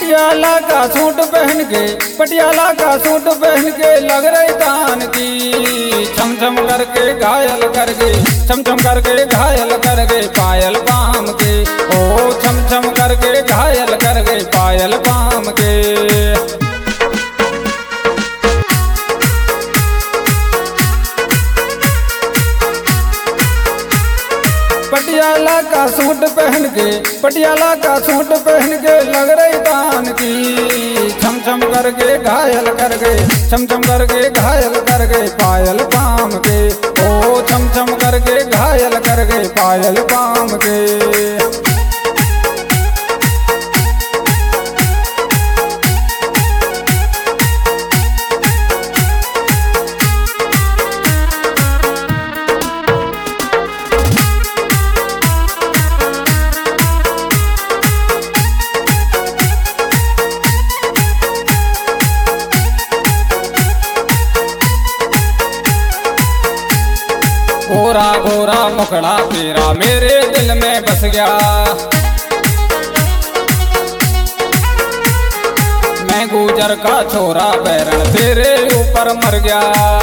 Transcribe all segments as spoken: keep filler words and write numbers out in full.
पटियाला का सूट पहन के पटियाला का सूट पहन के लग रही तान की, छम छम करके घायल कर गई, छम छम करके घायल कर गई पायल पाम के। ओ छम छम करके घायल कर गई पायल पाम के। पटियाला का सूट पहन के पटियाला का सूट पहन के लग रही तान की, छम छम करके घायल कर गए, छम छम करके घायल कर गए पायल पाम के। ओ छम छम करके घायल कर गए पायल पाम के। गोरा गोरा मुखड़ा तेरा मेरे दिल में बस गया, मैं गुजर का छोरा बैरन तेरे ऊपर मर गया।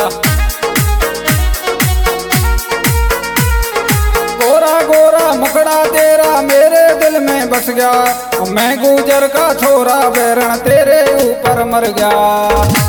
गोरा गोरा मुखड़ा तेरा मेरे दिल में बस गया, मैं गुजर का छोरा बैरन तेरे ऊपर मर गया।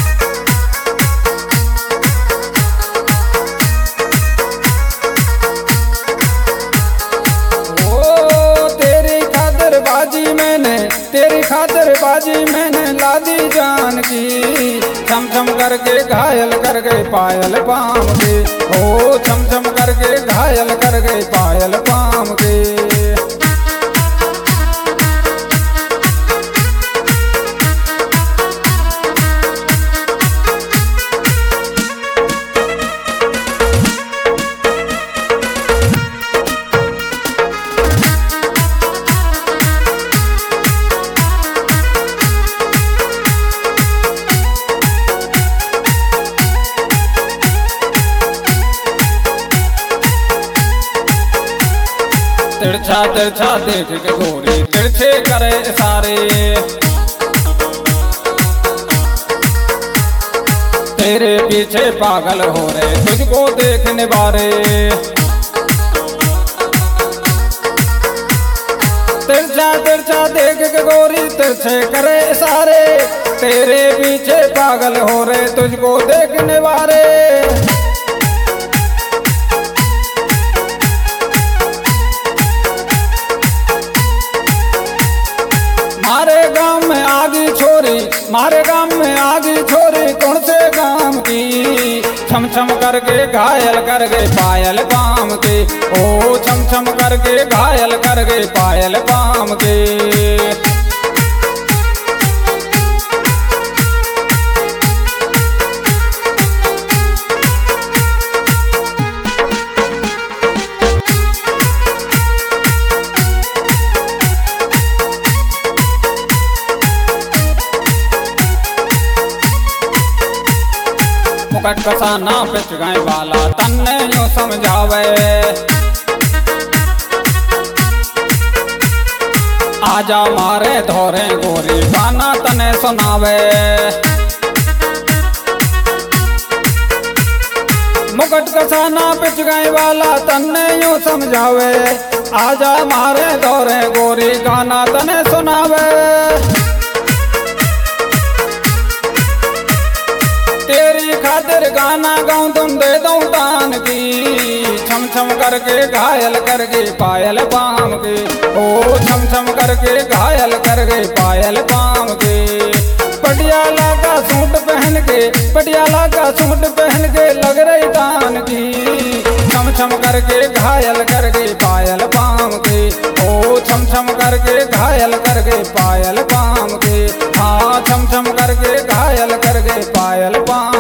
बाजी मैंने तेरी खातिर बाजी मैंने ला दी जान की, छम छम करके घायल कर गए पायल पाम के। ओ छम छम करके घायल कर गए पायल पाम के। तिरछा तिरछा देख के गोरी तिरछे करे सारे, तेरे पीछे पागल हो रहे तुझको देखने वाले। तिरछा तिरछा देख के गोरी तिरछे करे सारे, तेरे पीछे पागल हो रहे तुझको देखने वाले। मारे गांव में आगी छोरी मारे गांव में आगी छोरी कौन से गांव की, छम छम करके घायल कर गए पायल पाम के। ओ छम छम करके घायल कर गए पायल पाम के। मुकट कसाना पिच गए वाला तन्ने यूं समझावे, आजा मारे धोरे गोरी गाना तने सुनावे। मुकट कसाना पिच गए वाला तन्ने यूं समझावे, आजा मारे धोरे गोरी गाना तने सुनावे। तेरी खातिर गाना गाऊं तुम दे दूं तान की, छम छम करके घायल कर गई पायल पाम के। ओ छम छम करके घायल कर गई पायल पाम के। पटियाला का सूट पहन के पटियाला का सूट पहन के लग रही तान की, छम छम करके घायल कर गई पायल पाम के। ओ छम छम करके घायल कर गई पायल पाम के। हाँ छम छम करके घायल कर गई पायल पाम।